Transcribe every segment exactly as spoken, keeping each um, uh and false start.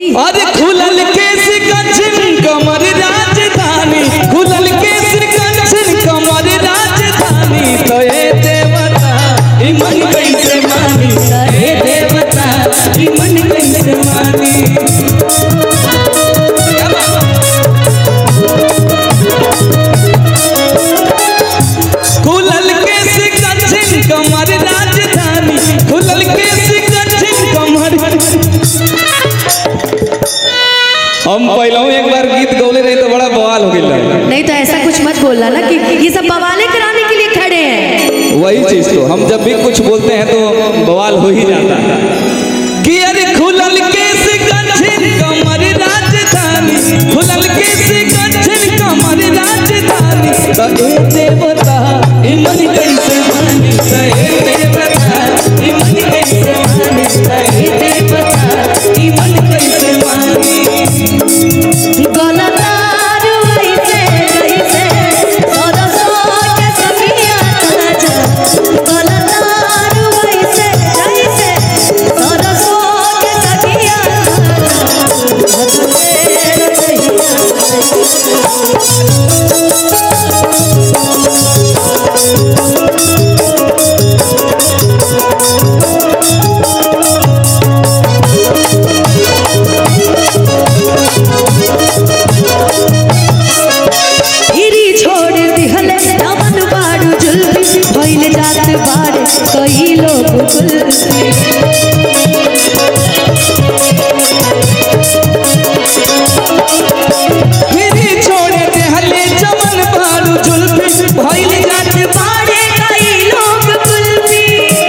अरे खुलल केस कंचन कमर राजधानी, खुलल केस कंचन कमर राजधानी। तो ए देवता ई मन कैसे मानी, ए देवता ई मन कैसे मानी। खुलल केस कंचन कमर राजधानी, खुलल केस कंचन कमर। हम पहले एक बार गीत गौले रहे तो बड़ा बवाल हो गया। नहीं तो ऐसा कुछ मत बोलना ना कि ये सब बवाले कराने के लिए खड़े हैं। वही चीज तो हम जब भी कुछ बोलते हैं तो बवाल हो ही जाता है कि अरे खुलल केस कंचन कमर राजधानी, खुलल केस कंचन कमर राजधानी। तो ए देवता ई मन कैसे मानी, तो ए देवता ई मन कैसे मानी, तो ए देवता ई मन कैसे मानी। गलतारू ऐसे कैसे सरसों के सखिया राजा, गलतारू ऐसे कैसे सरसों के सखिया कई लोग फिर छोड़े दे हले चमन बारू जुल्फी, भइल जात बाड़े कई लोग कुल्फी।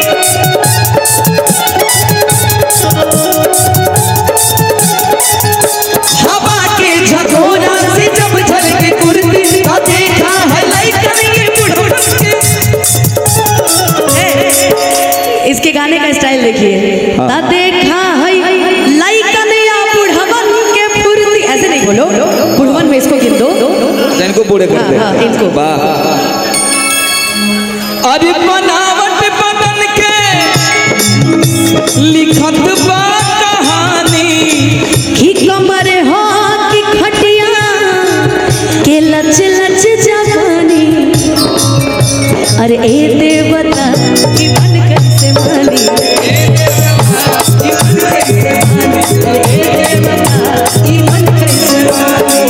हवा के झकोरा से जब झलके कुर्ती, तो देखा है लइकन के बुढ़ के। इसके गाने का स्टाइल देखिए। ता देखा है लइकन या बुढ़वन के फुर्ती, ऐसे नहीं बोलो, बुढ़वन में इसको गिन दो, इनको बूढ़े कर दे। हाँ, हाँ, इनको। वाह। अरे बनावट बदन के लिखत बा कहानी, की कमर हो की खटिया के लच लच जवानी। अरे ए देवता की मन कैसे मानी, ए देवता ई मन कैसे मानी, ए देवता ई मन कैसे मानी।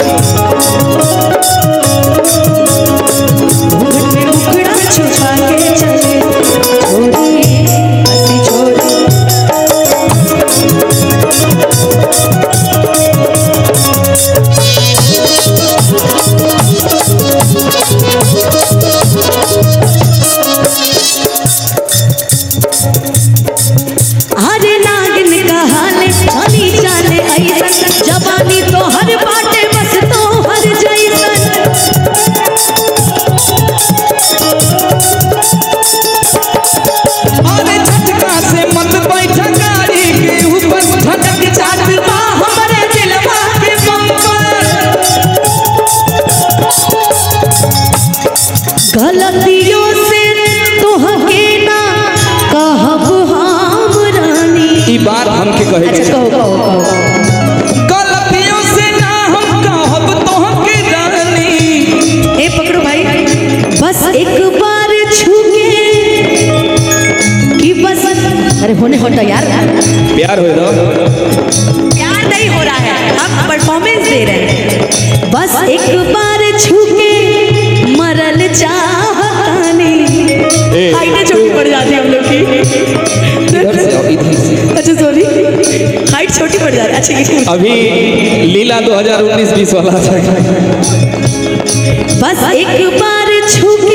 घूंघट में मुखड़ा छुपा के चले छोड़ी हंसी छोड़ी। अरे नागिन का हाल चली चाले ऐसन, जवानी तो हर बाटे बस तो हर जैसन। अरे झटका से मत बैठा गाड़ी के ऊपर, झटक जात बा हमरे दिलवा के बम्पर। गलतियों से तोहके ना कहब हम रानी। ई बात हमके कहे के अच्छा कहो कहो कहो। गलतियों से ना हम कहब तोहके रानी। ए पकड़ो भाई, बस एक बार छू के कि बस। अरे होने होता यार, प्यार हो दो। प्यार नहीं हो रहा है, हम परफॉर्मेंस दे रहे हैं। बस एक बार छू के मरल चाहतानी। हाइटें छोटी पड़ जाती है हम लोग की। इधर से आओ, इधर से। अच्छा सॉरी, हाइट छोटी पड़ जा रही है। अच्छा ये अभी लीला दो हज़ार उन्नीस बीस वाला था। बस एक बार छू के